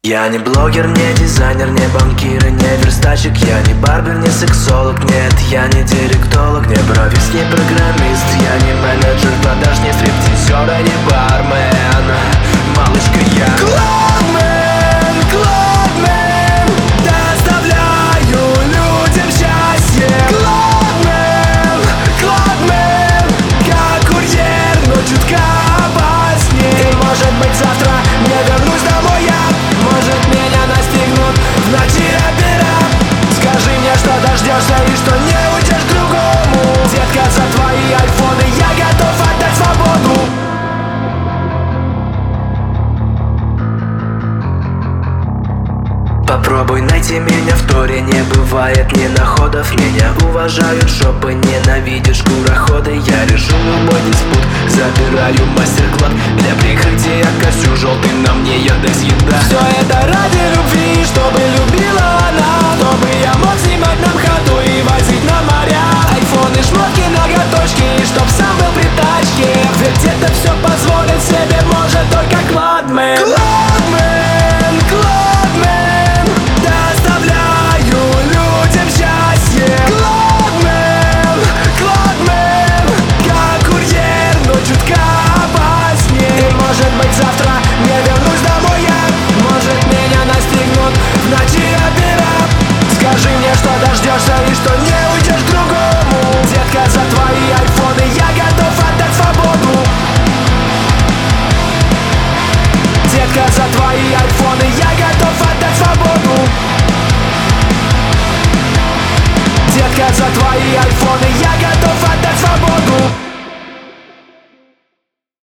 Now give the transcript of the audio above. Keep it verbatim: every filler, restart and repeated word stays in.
Я не блогер, не дизайнер, не банкир и не верстальщик. Я не барбер, не сексолог, нет, я не директолог, не бровист, не программист. Я не менеджер продаж, не стриптизер, а не бармен. Малышка, я Clubman, Clubman, доставляю людям счастье. Clubman, Clubman, как курьер, но чутка опаснее. И может быть завтра не вернусь домой я. Может меня настигнут в ночи опера. Скажи мне, что дождешься и что не уйдешь к другому. Детка, за твои айфоны я готов отдать свободу. Попробуй найти меня в торе, не бывает ни находов. Меня уважают шопы, ненавидишь скороходы. Я решу любой диспут, забираю мастер-клад. Для прикрытия костюм желтый, на мне Яндекс еда. Все это ради любви, чтобы любила она, чтобы я мог снимать на ходу и возить на моря. Айфоны, шмотки, ноготочки, и чтоб сам был при тачке. Ведь где-то все позволит себе может только Clubman. Clubman, Clubman, доставляю людям счастье. Clubman, Clubman, как курьер, но чутка опаснее. И может быть завтра не вернусь домой я. Может меня настигнут в ночи опера. Скажи мне, что дождешься и что не уйдешь к другому. Детка, за твои айфоны я готов отдать свободу. Детка, за твои айфоны я готов отдать свободу. Детка, за твои айфоны я готов отдать свободу.